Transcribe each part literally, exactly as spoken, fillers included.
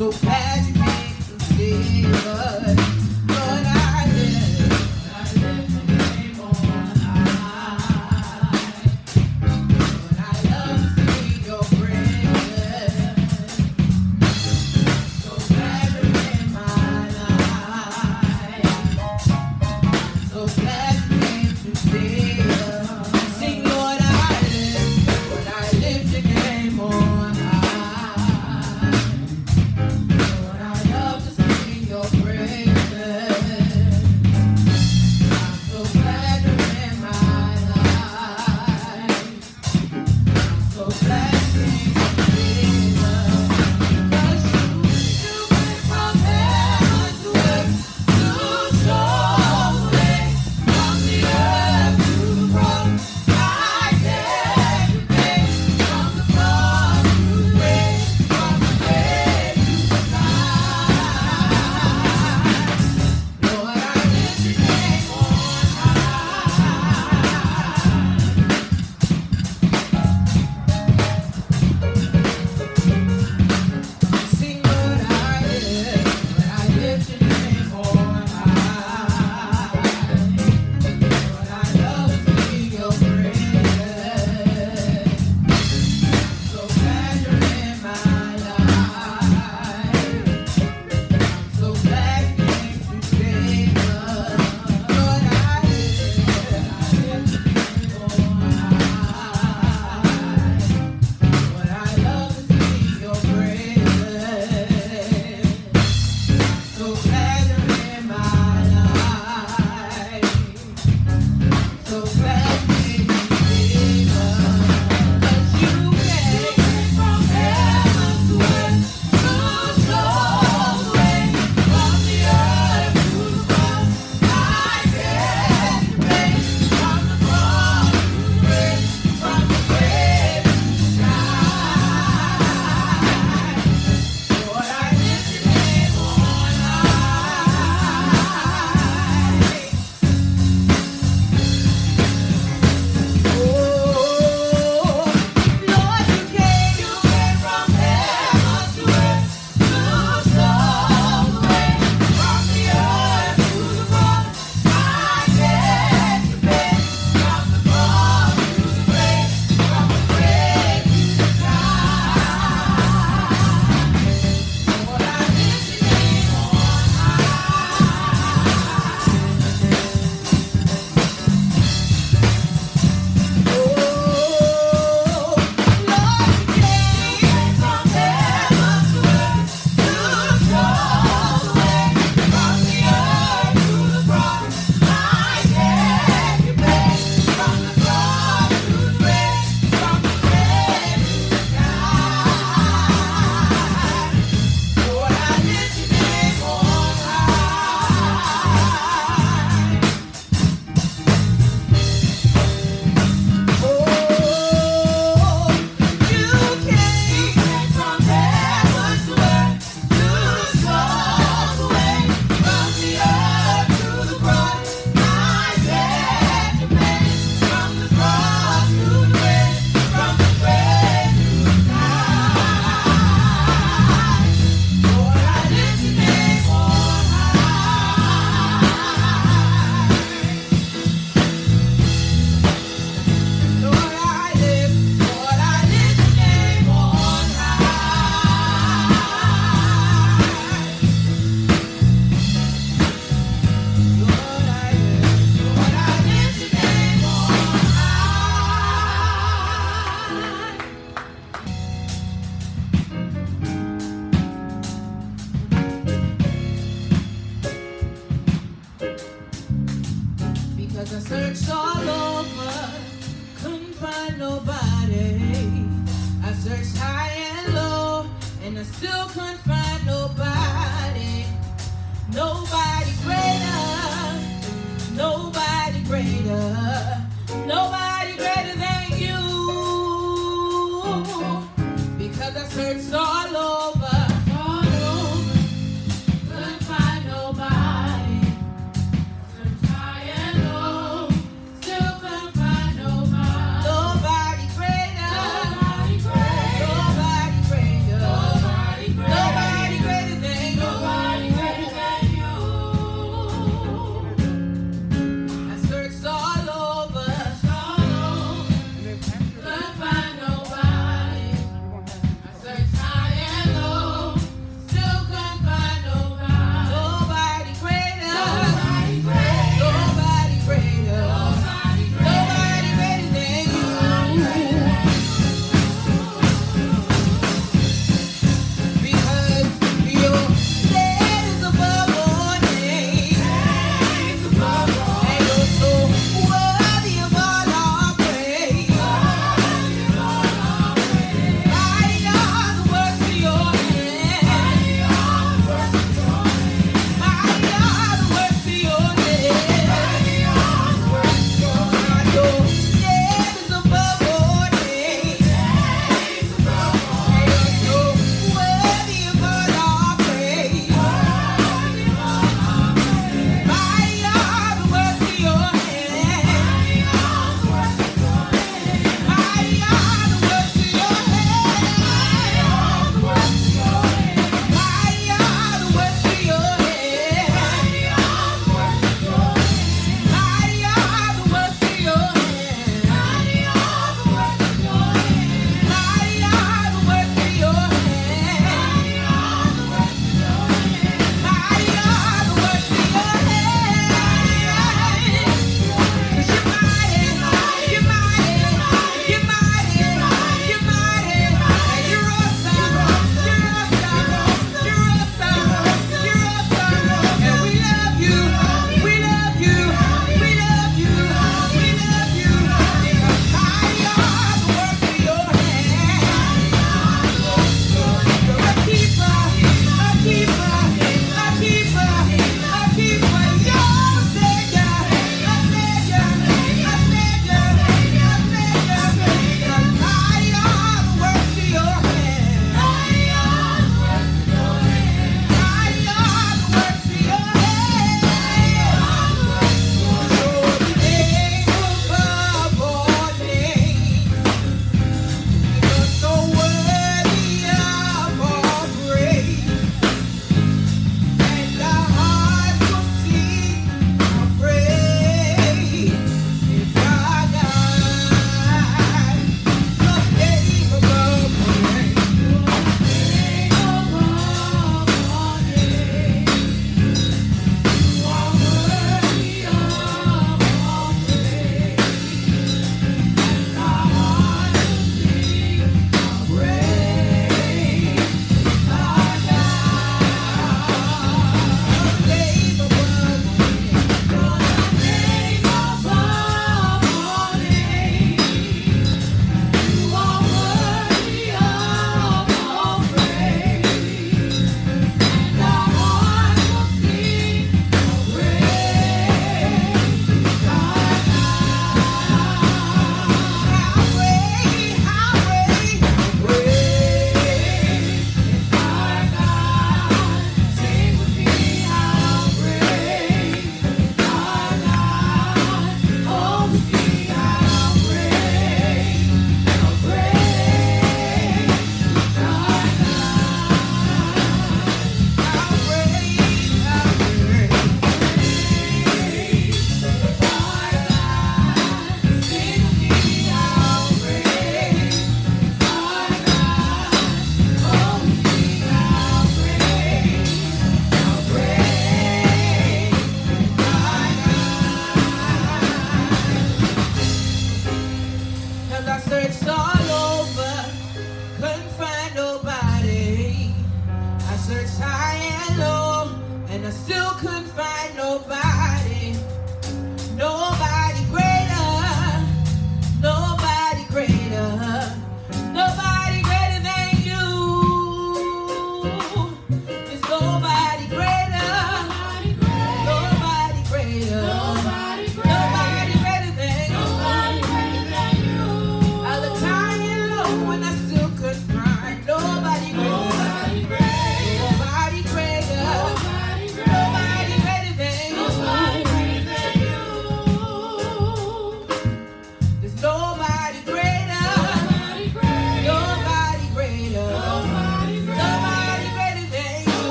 Nobody greater.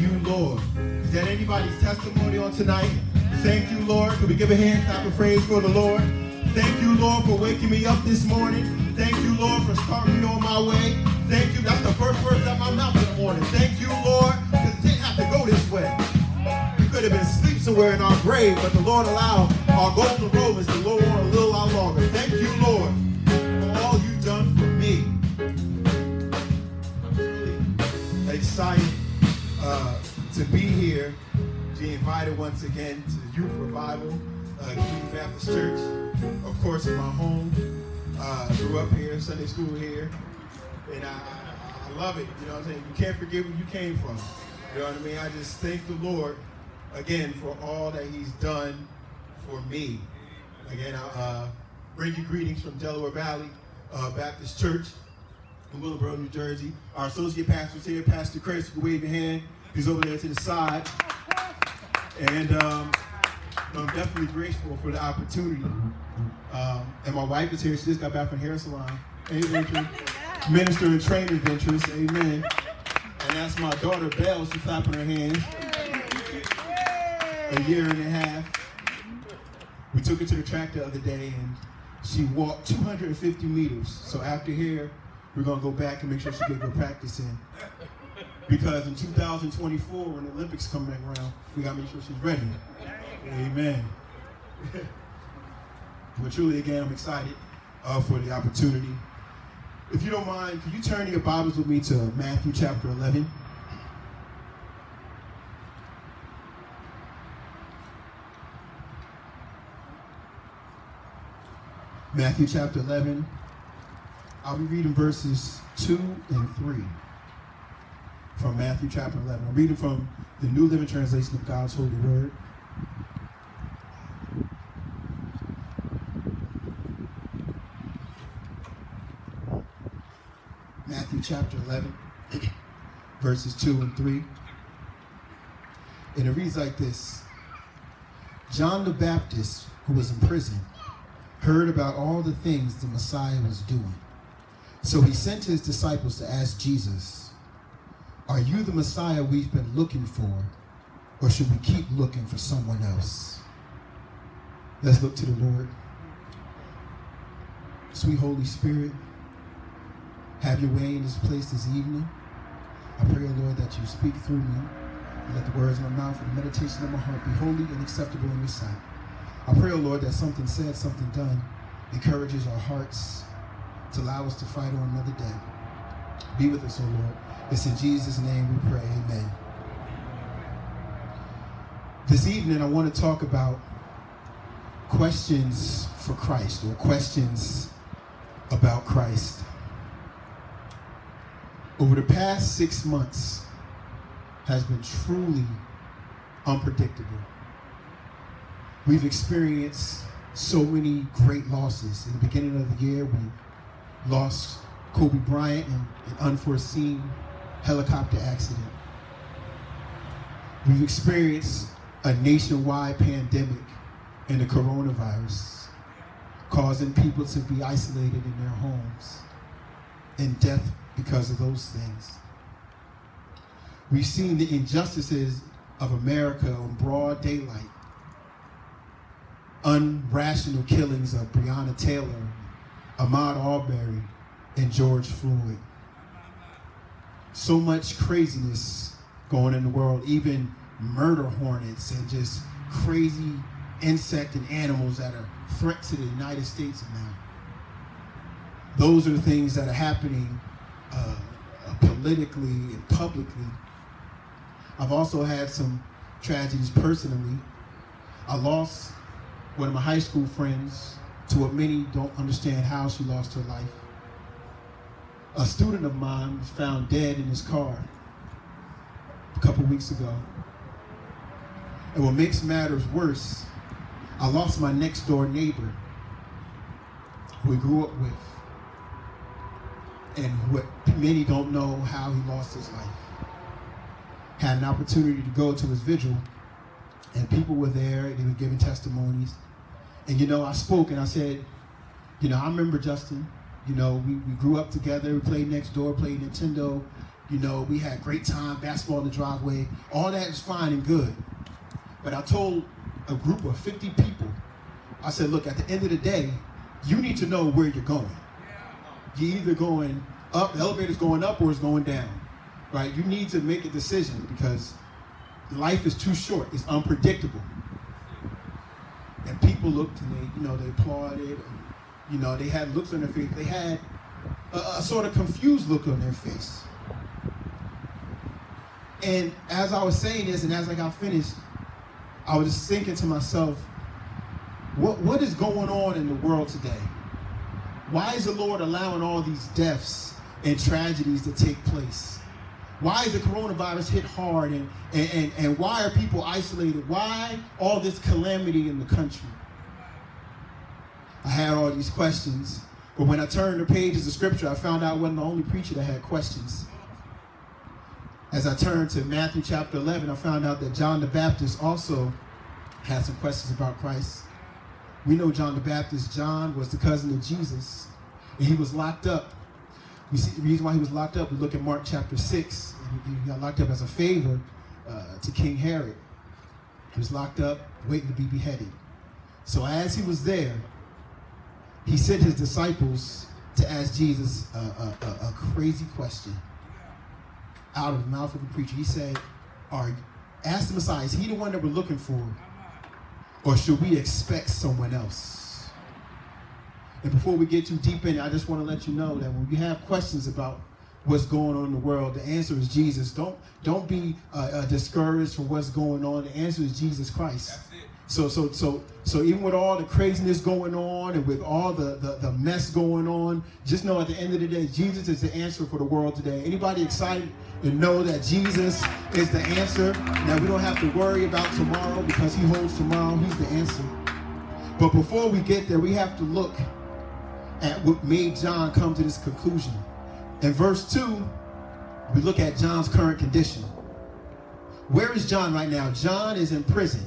you, Lord. Is that anybody's testimony on tonight? Thank you, Lord. Could we give a hand clap of praise for the Lord? Thank you, Lord, for waking me up this morning. Thank you, Lord, for starting me on my way. Thank you. That's the first words out my mouth in the morning. Thank you, Lord, because it didn't have to go this way. We could have been asleep somewhere in our grave, but the Lord allowed our golden romans to go on a little while longer. Thank you, Lord, for all you've done for me. I'm really excited uh, to be here, to be invited once again to the Youth Revival, uh, Community Baptist Church. Of course, in my home. Uh, grew up here, Sunday school here, and I, I, I love it. You know what I'm saying? You can't forget where you came from. You know what I mean? I just thank the Lord again for all that He's done for me. Again, I uh, bring you greetings from Delaware Valley uh, Baptist Church in Willowboro, New Jersey. Our associate pastor's here, Pastor Chris. You can wave your hand. He's over there to the side. And um, I'm definitely grateful for the opportunity. Um, and my wife is here. She just got back from hair salon. Amen. Minister and training ventures. Amen. And that's my daughter, Belle. She's clapping her hands. A year and a half. We took her to the track the other day, and she walked two hundred fifty meters. So after here, we're going to go back and make sure she gets her practice in. Because in two thousand twenty-four, when the Olympics come back around, we got to make sure she's ready. Amen. But truly, again, I'm excited uh, for the opportunity. If you don't mind, could you turn your Bibles with me to Matthew chapter eleven? Matthew chapter eleven. I'll be reading verses two and three from Matthew chapter eleven. I'm reading from the New Living Translation of God's Holy Word. Matthew chapter eleven, verses two and three. And it reads like this. John the Baptist, who was in prison, heard about all the things the Messiah was doing. So he sent his disciples to ask Jesus, "Are you the Messiah we've been looking for, or should we keep looking for someone else?" Let's look to the Lord. Sweet Holy Spirit, have your way in this place this evening. I pray, O Lord, that you speak through me, and let the words of my mouth and the meditation of my heart be holy and acceptable in your sight. I pray, O Lord, that something said, something done encourages our hearts to allow us to fight on another day. Be with us, O Lord. It's in Jesus' name we pray. Amen. This evening, I want to talk about questions for Christ, or questions about Christ. Over the past six months has been truly unpredictable. We've experienced so many great losses. In the beginning of the year, we lost Kobe Bryant in an unforeseen helicopter accident. We've experienced a nationwide pandemic in the coronavirus, causing people to be isolated in their homes, and death because of those things. We've seen the injustices of America in broad daylight. Unrational killings of Breonna Taylor, Ahmaud Arbery, and George Floyd. So much craziness going in the world, even murder hornets and just crazy insect and animals that are threats to the United States now. Those are the things that are happening uh, uh, politically and publicly. I've also had some tragedies personally. I lost one of my high school friends to what many don't understand how she lost her life. A student of mine was found dead in his car a couple weeks ago. And what makes matters worse, I lost my next door neighbor who we grew up with, and what many don't know how he lost his life. Had an opportunity to go to his vigil, and people were there, and they were giving testimonies. And, you know, I spoke and I said, you know, I remember Justin. You know, we, we grew up together, we played next door, played Nintendo. You know, we had great time, basketball in the driveway. All that is fine and good. But I told a group of fifty people, I said, look, at the end of the day, you need to know where you're going. You're either going up, the elevator's going up, or it's going down, right? You need to make a decision because life is too short. It's unpredictable. And people looked and they, you know, they applauded. And, you know, they had looks on their face. They had a, a sort of confused look on their face. And as I was saying this and as I got finished, I was just thinking to myself, what what is going on in the world today? Why is the Lord allowing all these deaths and tragedies to take place? Why is the coronavirus hit hard, and, and, and, and why are people isolated? Why all this calamity in the country? I had all these questions, but when I turned the pages of scripture, I found out I wasn't the only preacher that had questions. As I turned to Matthew chapter eleven, I found out that John the Baptist also had some questions about Christ. We know John the Baptist. John was the cousin of Jesus, and he was locked up. We see the reason why he was locked up. We look at Mark chapter six, and he got locked up as a favor uh, to King Herod. He was locked up, waiting to be beheaded. So as he was there, he sent his disciples to ask Jesus a, a, a, a crazy question out of the mouth of the preacher. He said, "Are ask the Messiah, is he the one that we're looking for? Or should we expect someone else?" And before we get too deep in it, I just want to let you know that when you have questions about what's going on in the world, the answer is Jesus. Don't don't be uh, uh, discouraged from what's going on. The answer is Jesus Christ. That's it. So so so so even with all the craziness going on and with all the, the, the mess going on, just know at the end of the day, Jesus is the answer for the world today. Anybody excited to know that Jesus is the answer? Now we don't have to worry about tomorrow because he holds tomorrow. He's the answer. But before we get there, we have to look at what made John come to this conclusion. In verse two, we look at John's current condition. Where is John right now? John is in prison.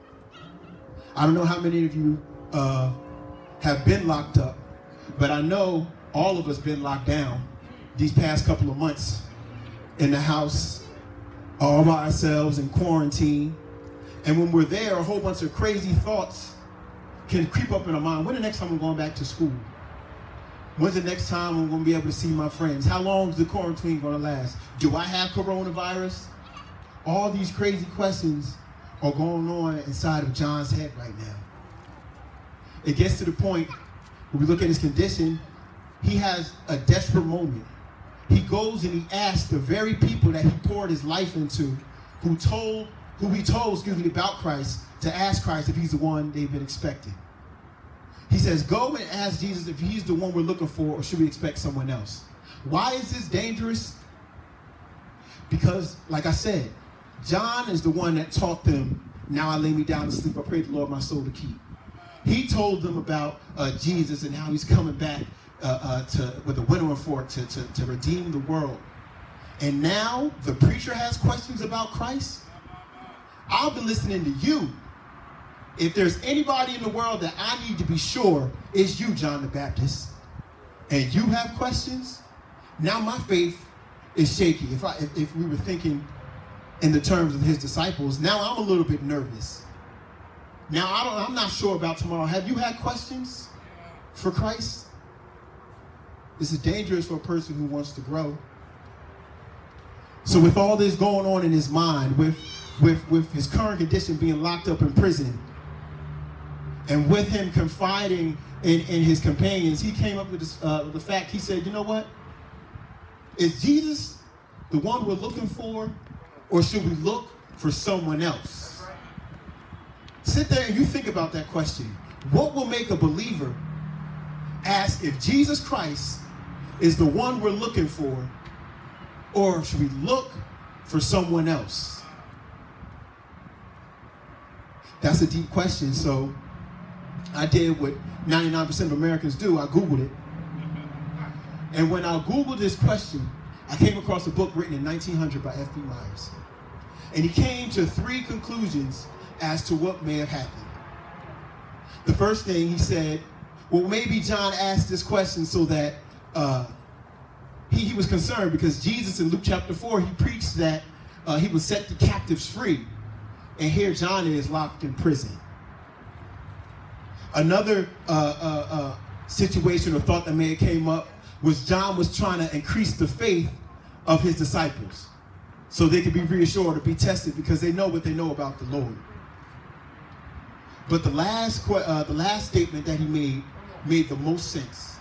I don't know how many of you uh, have been locked up, but I know all of us been locked down these past couple of months in the house, all by ourselves in quarantine. And when we're there, a whole bunch of crazy thoughts can creep up in our mind. When the next time I'm going back to school? When's the next time I'm going to be able to see my friends? How long is the quarantine going to last? Do I have coronavirus? All these crazy questions are going on inside of John's head right now. It gets to the point when we look at his condition, he has a desperate moment. He goes and he asks the very people that he poured his life into, who told, who he told, excuse me, about Christ, to ask Christ if he's the one they've been expecting. He says, go and ask Jesus if he's the one we're looking for, or should we expect someone else? Why is this dangerous? Because, like I said, John is the one that taught them, now I lay me down to sleep, I pray the Lord my soul to keep. He told them about uh, Jesus and how he's coming back uh, uh, to with a winnowing fork to, to, to redeem the world. And now the preacher has questions about Christ. I've been listening to you. If there's anybody in the world that I need to be sure, it's you, John the Baptist. And you have questions, now my faith is shaky. If I if, if we were thinking in the terms of his disciples, now I'm a little bit nervous. Now I don't I'm not sure about tomorrow. Have you had questions for Christ? This is dangerous for a person who wants to grow. So with all this going on in his mind, with with with his current condition being locked up in prison, and with him confiding in, in his companions, he came up with this, uh, the fact, he said, you know what? Is Jesus the one we're looking for, or should we look for someone else? Sit there and you think about that question. What will make a believer ask if Jesus Christ is the one we're looking for, or should we look for someone else? That's a deep question, so I did what ninety-nine percent of Americans do. I Googled it. And when I Googled this question, I came across a book written in nineteen hundred by F B Myers. And he came to three conclusions as to what may have happened. The first thing he said, well, maybe John asked this question so that uh, he, he was concerned because Jesus in Luke chapter four, he preached that uh, he would set the captives free. And here John is locked in prison. Another uh, uh, uh, situation or thought that may have came up was John was trying to increase the faith of his disciples so they could be reassured or be tested because they know what they know about the Lord. But the last, uh, the last statement that he made made the most sense.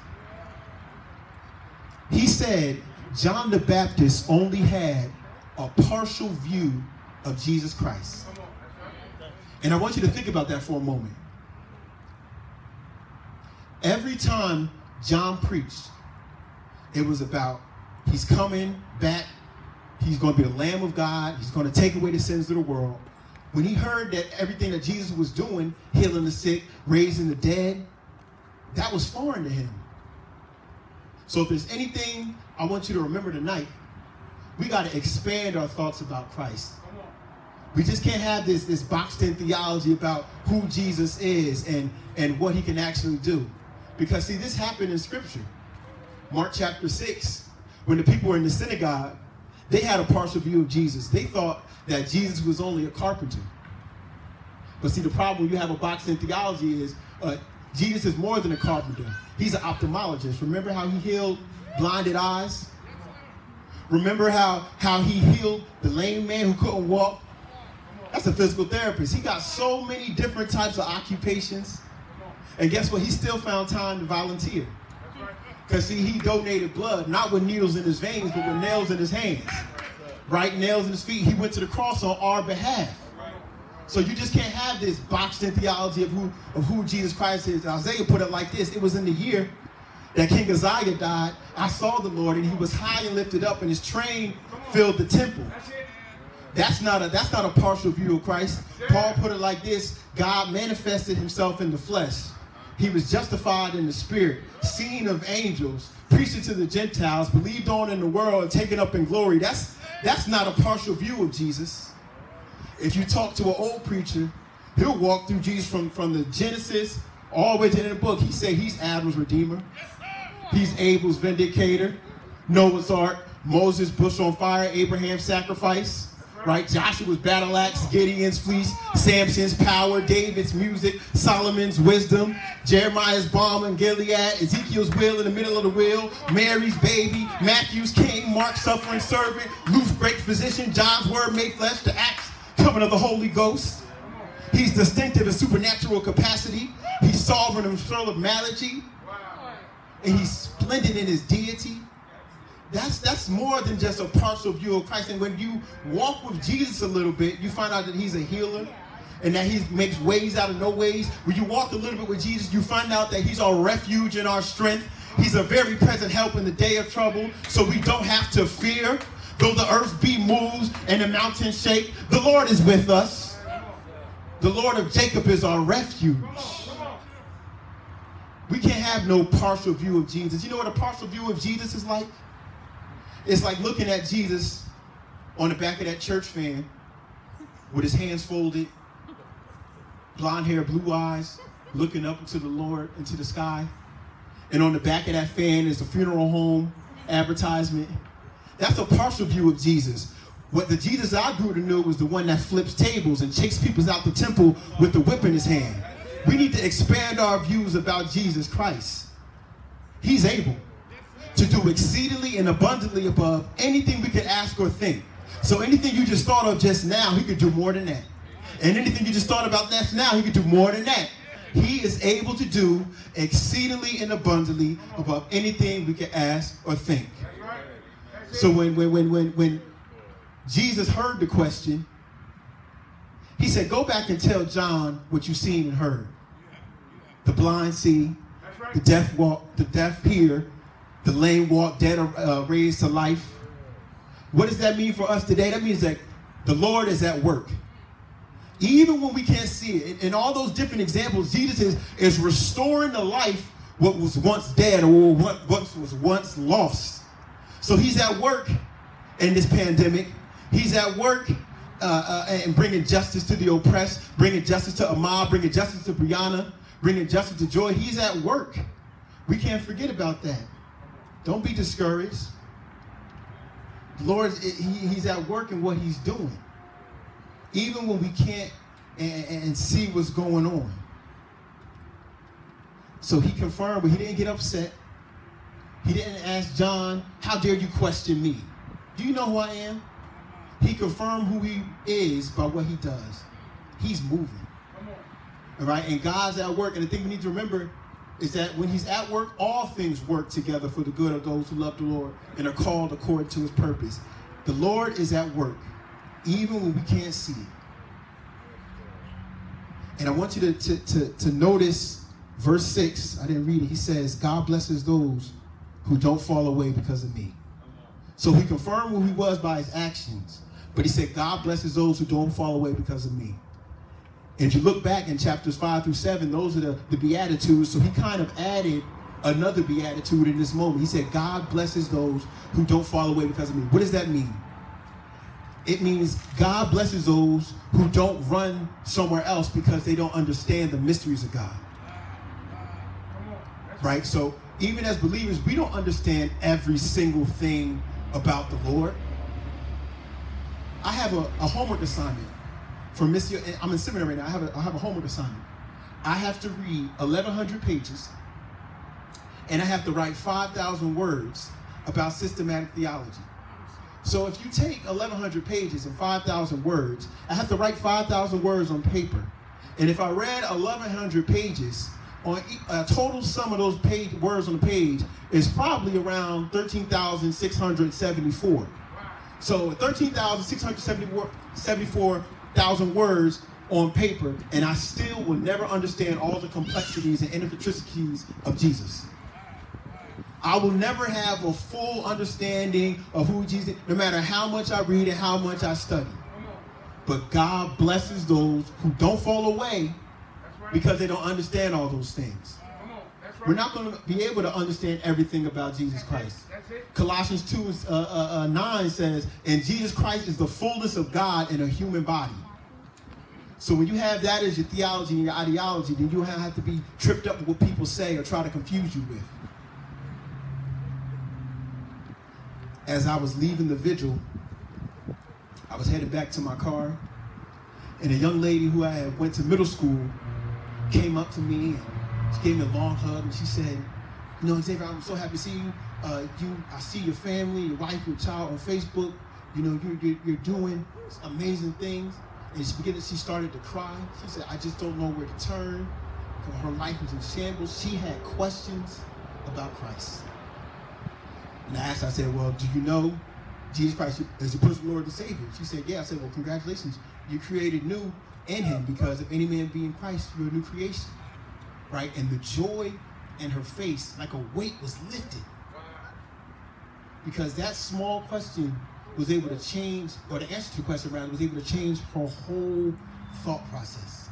He said John the Baptist only had a partial view of Jesus Christ. And I want you to think about that for a moment. Every time John preached, it was about he's coming back. He's going to be the Lamb of God. He's going to take away the sins of the world. When he heard that everything that Jesus was doing, healing the sick, raising the dead, that was foreign to him. So if there's anything I want you to remember tonight, we got to expand our thoughts about Christ. We just can't have this, this boxed-in theology about who Jesus is and, and what he can actually do. Because, see, this happened in Scripture. Mark chapter six, when the people were in the synagogue, they had a partial view of Jesus. They thought that Jesus was only a carpenter. But see, the problem when you have a boxed-in theology is uh, Jesus is more than a carpenter. He's an ophthalmologist. Remember how he healed blinded eyes? Remember how, how he healed the lame man who couldn't walk? That's a physical therapist. He got so many different types of occupations. And guess what? He still found time to volunteer. Because, see, he donated blood, not with needles in his veins, but with nails in his hands. Right? Nails in his feet. He went to the cross on our behalf. So you just can't have this boxed-in theology of who, of who Jesus Christ is. Isaiah put it like this. It was in the year that King Uzziah died. I saw the Lord, and he was high and lifted up, and his train filled the temple. That's not a, that's not a partial view of Christ. Paul put it like this. God manifested himself in the flesh. He was justified in the spirit, seen of angels, preached to the Gentiles, believed on in the world, and taken up in glory. That's, that's not a partial view of Jesus. If you talk to an old preacher, he'll walk through Jesus from, from the Genesis all the way to the end of the book. He said he's Adam's redeemer. He's Abel's vindicator. Noah's ark, Moses' bush on fire, Abraham's sacrifice. Right? Joshua's battle axe, Gideon's fleece, Samson's power, David's music, Solomon's wisdom, Jeremiah's balm in Gilead, Ezekiel's will in the middle of the wheel, Mary's baby, Matthew's king, Mark's suffering servant, Luke's great physician, John's word made flesh, the Acts coming of the Holy Ghost. He's distinctive in supernatural capacity. He's sovereign and full of malady. And he's splendid in his deity. That's that's more than just a partial view of Christ. And when you walk with Jesus a little bit, you find out that he's a healer and that he makes ways out of no ways. When you walk a little bit with Jesus, you find out that he's our refuge and our strength. He's a very present help in the day of trouble, so we don't have to fear. Though the earth be moved and the mountains shake, the Lord is with us. The Lord of Jacob is our refuge. We can't have no partial view of Jesus. You know what a partial view of Jesus is like? It's like looking at Jesus on the back of that church fan with his hands folded, blonde hair, blue eyes, looking up into the Lord, into the sky. And on the back of that fan is a funeral home advertisement. That's a partial view of Jesus. What the Jesus I grew to know was the one that flips tables and chased people out the temple with the whip in his hand. We need to expand our views about Jesus Christ. He's able to do exceedingly and abundantly above anything we could ask or think. So anything you just thought of just now, he could do more than that. And anything you just thought about that's now, he could do more than that. He is able to do exceedingly and abundantly above anything we could ask or think. So when, when, when, when, when Jesus heard the question, he said, go back and tell John what you've seen and heard. The blind see, the deaf walk, the deaf hear, the lame walk, dead are uh, raised to life. What does that mean for us today? That means that the Lord is at work. Even when we can't see it. In all those different examples, Jesus is, is restoring to life what was once dead or what, what was once lost. So he's at work in this pandemic. He's at work uh, uh, and bringing justice to the oppressed, bringing justice to Ahmad, bringing justice to Brianna, bringing justice to Joy. He's at work. We can't forget about that. Don't be discouraged. The Lord, he, he's at work in what he's doing. Even when we can't and, and see what's going on. So he confirmed, but he didn't get upset. He didn't ask John, how dare you question me? Do you know who I am? He confirmed who he is by what he does. He's moving. All right, and God's at work. And the thing we need to remember is that when he's at work, all things work together for the good of those who love the Lord and are called according to his purpose. The Lord is at work, even when we can't see it. And I want you to, to, to, to notice verse six. I didn't read it. He says, God blesses those who don't fall away because of me. So he confirmed who he was by his actions. But he said, God blesses those who don't fall away because of me. And if you look back in chapters five through seven, those are the, the Beatitudes. So he kind of added another Beatitude in this moment. He said, God blesses those who don't fall away because of me. What does that mean? It means God blesses those who don't run somewhere else because they don't understand the mysteries of God. Right? So even as believers, we don't understand every single thing about the Lord. I have a, a homework assignment for Miss. I'm in seminary right now. I have a, I have a homework assignment. I have to read eleven hundred pages, and I have to write five thousand words about systematic theology. So if you take eleven hundred pages and five thousand words, I have to write five thousand words on paper. And if I read eleven hundred pages, on a total sum of those page, words on the page is probably around thirteen thousand six hundred seventy-four. So thirteen thousand six hundred seventy-four thousand words on paper, and I still will never understand all the complexities and intricacies of Jesus. I will never have a full understanding of who Jesus is, no matter how much I read and how much I study. But God blesses those who don't fall away because they don't understand all those things. We're not going to be able to understand everything about Jesus Christ. Colossians two uh, uh, uh, nine says, and Jesus Christ is the fullness of God in a human body. So when you have that as your theology and your ideology, then you don't have to be tripped up with what people say or try to confuse you with. As I was leaving the vigil, I was headed back to my car, and a young lady who I had went to middle school came up to me and she gave me a long hug, and she said, you know, Xavier, I'm so happy to see you. Uh, you, I see your family, your wife, your child on Facebook. You know, you're, you're, you're doing amazing things. And she began to, she started to cry. She said, I just don't know where to turn. Her life was in shambles. She had questions about Christ. And I asked her, I said, well, do you know Jesus Christ is your personal Lord and Savior? She said, yeah. I said, well, congratulations. You created new in him, because if any man be in Christ, you're a new creation. Right? And the joy in her face, like a weight was lifted. Because that small question was able to change, or the answer to the question rather, was able to change her whole thought process.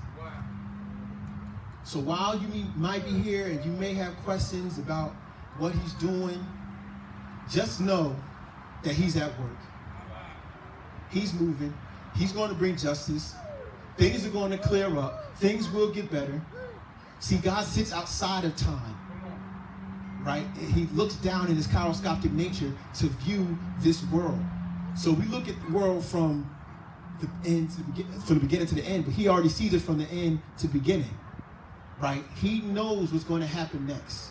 So while you might be here and you may have questions about what he's doing, just know that he's at work. He's moving. He's going to bring justice. Things are going to clear up. Things will get better. See, God sits outside of time, right? He looks down in his kaleidoscopic nature to view this world. So we look at the world from the end to the beginning, from the beginning to the end, but he already sees it from the end to beginning, right? He knows what's going to happen next.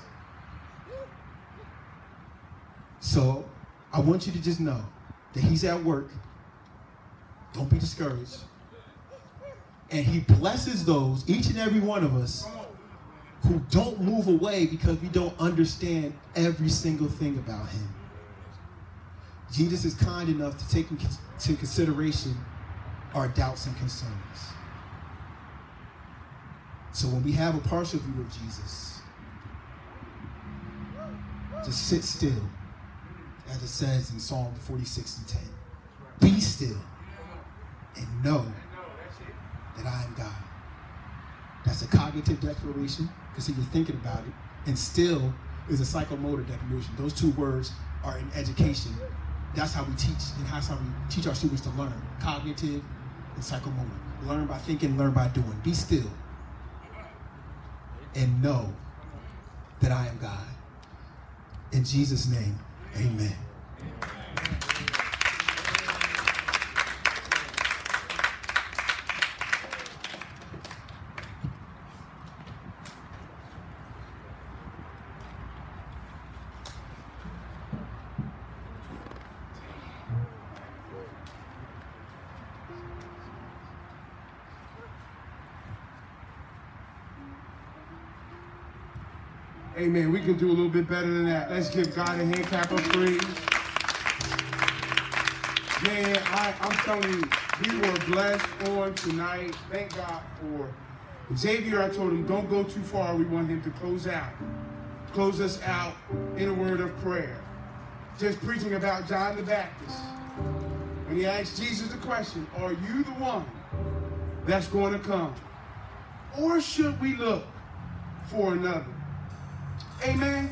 So I want you to just know that he's at work. Don't be discouraged. And he blesses those, each and every one of us, who don't move away because we don't understand every single thing about him. Jesus is kind enough to take into consideration our doubts and concerns. So when we have a partial view of Jesus, just sit still, as it says in Psalm forty-six and ten. Be still and know that I am God. That's a cognitive declaration, because you're thinking about it. And still is a psychomotor declaration. Those two words are in education. That's how we teach, and that's how we teach our students to learn. Cognitive and psychomotor. Learn by thinking, learn by doing. Be still and know that I am God. In Jesus' name, amen. Amen. We can do a little bit better than that. Let's give God a hand clap of praise. Man, I, I'm telling you, we were blessed on tonight. Thank God for Xavier. I told him, don't go too far. We want him to close out. Close us out in a word of prayer. Just preaching about John the Baptist. When he asked Jesus the question, are you the one that's going to come? Or should we look for another? Amen.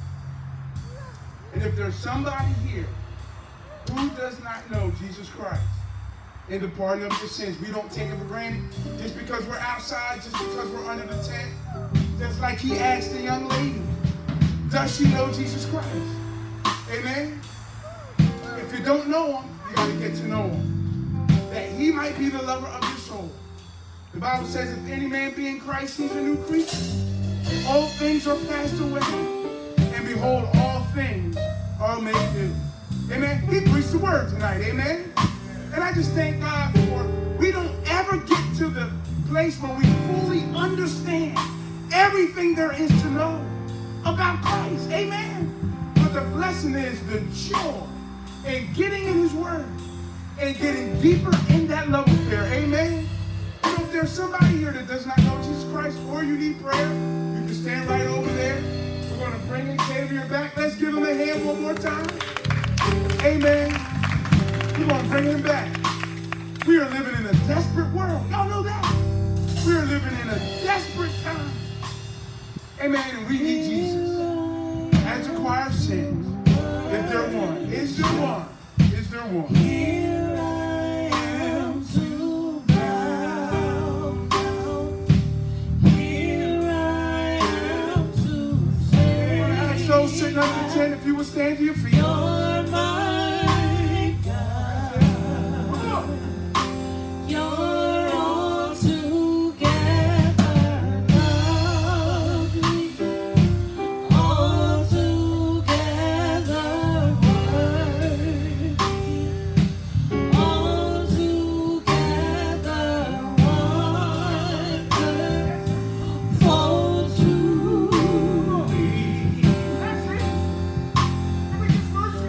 And if there's somebody here who does not know Jesus Christ and the pardon of their sins, we don't take it for granted just because we're outside, just because we're under the tent. Just like he asked the young lady, does she know Jesus Christ? Amen. If you don't know him, you got to get to know him. That he might be the lover of your soul. The Bible says, if any man be in Christ, he's a new creature. All things are passed away, and behold, all things are made new. Amen. He preached the word tonight. Amen. And I just thank God for, we don't ever get to the place where we fully understand everything there is to know about Christ. Amen. But the blessing is the joy in getting in his word and getting deeper in that love affair. Amen. So if there's somebody here that does not know Jesus Christ, or you need prayer, you can stand right over there. We're going to bring Xavier back. Let's give him a hand one more time. Amen. We're going to bring him back. We are living in a desperate world. Y'all know that? We are living in a desperate time. Amen. And we need Jesus. As a choir sings, if there one, is there one? Is there one? Here I am to bow down. Here I am to say, I want to ask those sitting under the tent if you would stand to your feet. you're my God. Come on. You're altogether lovely, altogether worthy, altogether wonderful to me. That's it. Let me just verse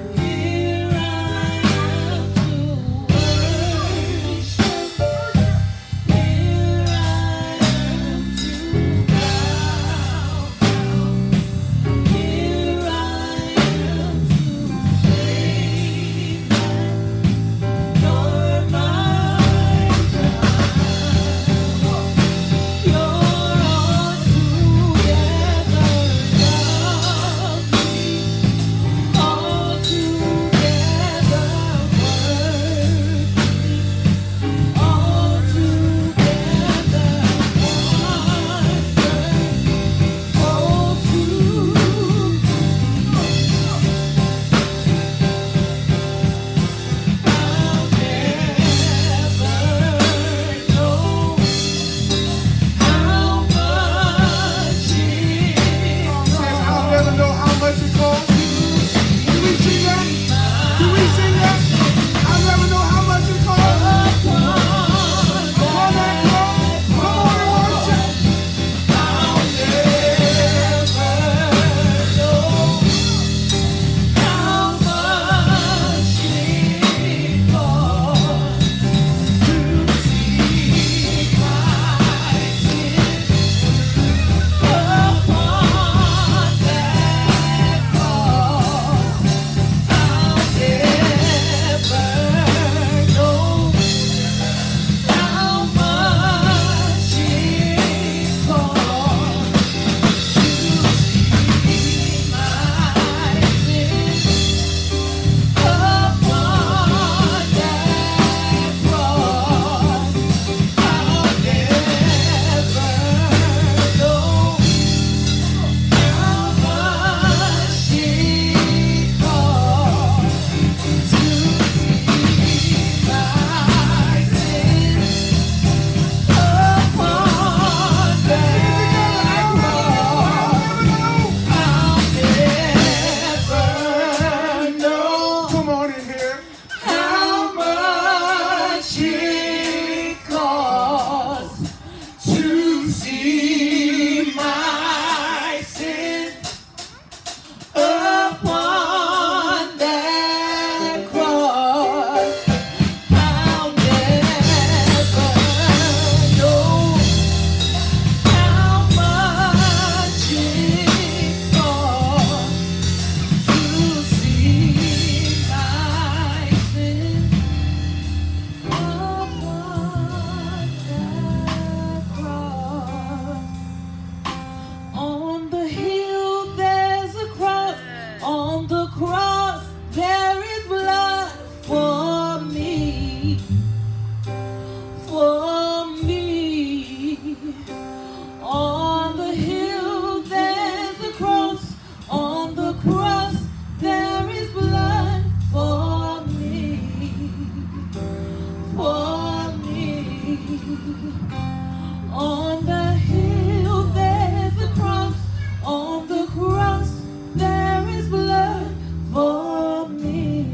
On the hill there's a cross. On the cross there is blood for me.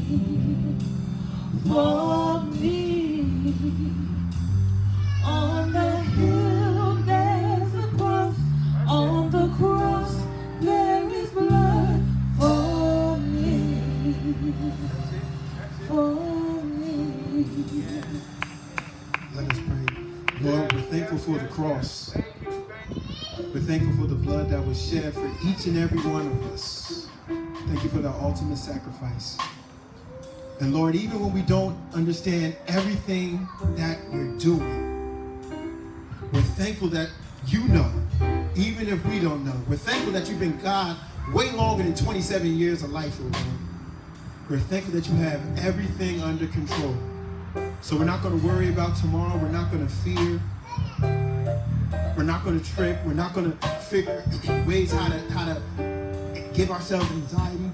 For me. On the hill there's a cross. On the cross there is blood for me. For me. Let us pray. Lord, we're thankful for the cross. We're thankful for the blood that was shed for each and every one of us. Thank you for the ultimate sacrifice. And Lord, even when we don't understand everything that you're doing, we're thankful that you know, even if we don't know. We're thankful that you've been God way longer than twenty-seven years of life, oh Lord. We're thankful that you have everything under control. So we're not going to worry about tomorrow. We're not going to fear. We're not going to trip. We're not going to figure ways how to how to give ourselves anxiety.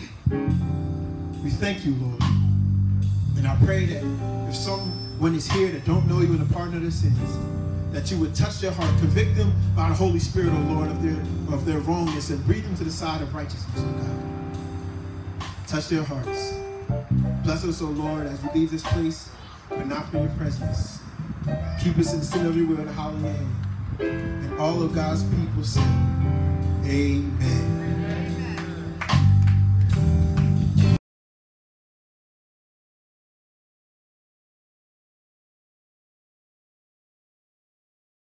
We thank you, Lord. And I pray that if someone is here that don't know you in the pardon of their sins, that you would touch their heart, convict them by the Holy Spirit, oh Lord, of their of their wrongness, and breathe them to the side of righteousness, oh God. Touch their hearts. Bless us, oh Lord, as we leave this place, but not from your presence. Keep us in the sin of your will, the hallelujah. And all of God's people say, amen.